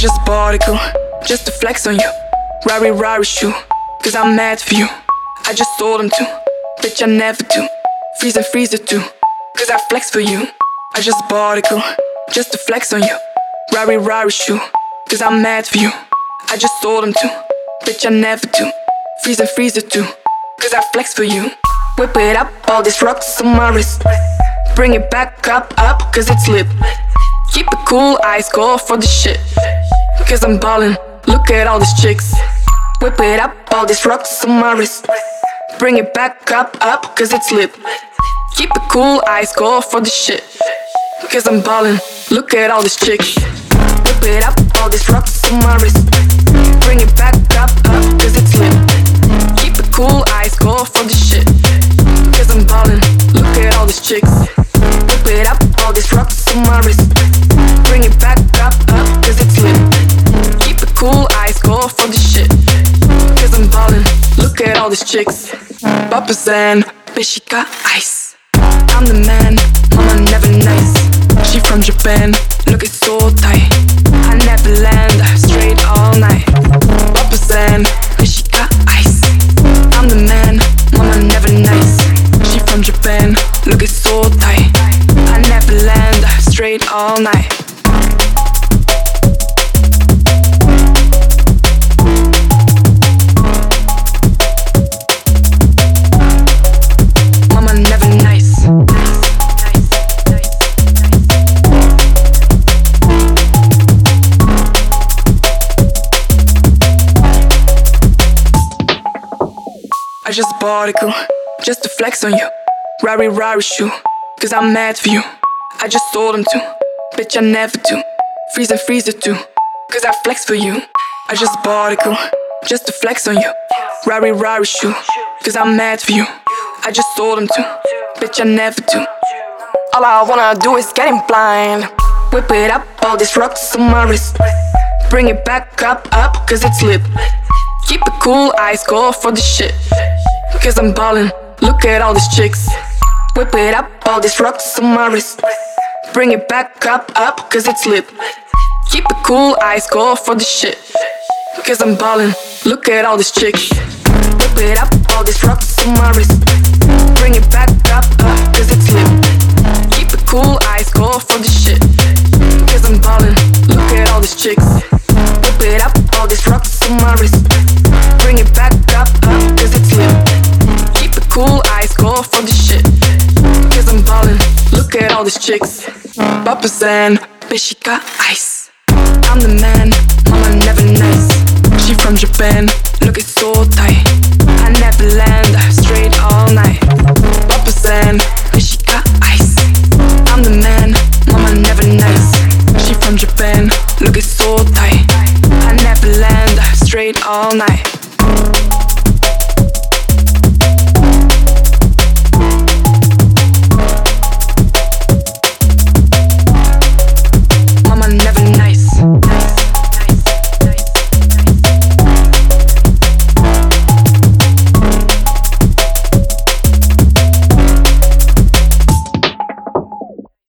just bought a girl, just to flex on you. Rari shoe, cause I'm mad for you. I just told him to, bitch I never do. Freezer too, cause I flex for you. I just bought a girl, just to flex on you. Rari shoe, cause I'm mad for you. I just told him to, bitch I never do. Freezer too, cause I flex for you. Whip it up, all these rocks on my wrist. Bring it back up, cause it's lit. Keep it cool, ice cold for the shit. Cause I'm ballin', look at all these chicks. Whip it up, all these rocks on my wrist. Bring it back up, cause it's lit. Keep it cool, ice cold for the shit. Cause I'm ballin', look at all these chicks. Whip it up, all these rocks on my wrist. Bring it back up, cause it's lit. Keep it cool, ice cold for the shit. Cause I'm ballin', look at all these chicks. Whip it up, all these rocks on my wrist. Bring it back up, cause it's lit. Keep it cool, ice cold for the shit. Cause I'm ballin', look at all these chicks. Papa's and bitch she got ice. I'm the man, mama never nice. She from Japan, look it's so tight. I never land, straight all night. Papa's and bitch she got ice. I'm the man, mama never nice. She from Japan, look it's so tight. I never land, straight all night. I just bought a girl, just to flex on you. Rari shoe, cause I'm mad for you. I just told him to, bitch I never do. Freezer too, cause I flex for you. I just bought a girl, just to flex on you. Rari shoe, cause I'm mad for you. I just told him to, bitch I never do. All I wanna do is get him blind. Whip it up, all these rocks on my wrist. Bring it back up, cause it's lit. Keep it cool, ice cold for the shit. Cause I'm ballin', look at all these chicks. Whip it up, all these rocks on my wrist. Bring it back up, cause it's lit. Keep it cool, ice cold for the shit. Cause I'm ballin', look at all these chicks. Whip it up, all these rocks on my wrist. Bring it back up, cause it's lit. Keep it cool, ice cold for the shit. Cause I'm ballin', look at all these chicks. Whip it up, all these rocks on my wrist. Bring it back up, cause it's lit. Keep it cool, ice cold for the shit. Cause I'm ballin', look at all these chicks. Papa's and bitch she got ice. I'm the man, mama never nice. She from Japan, look it's so tight. I never land, straight all night. Papa's and bitch she got ice. I'm the man, mama never nice. She from Japan, look it's so tight. I never land, straight all night.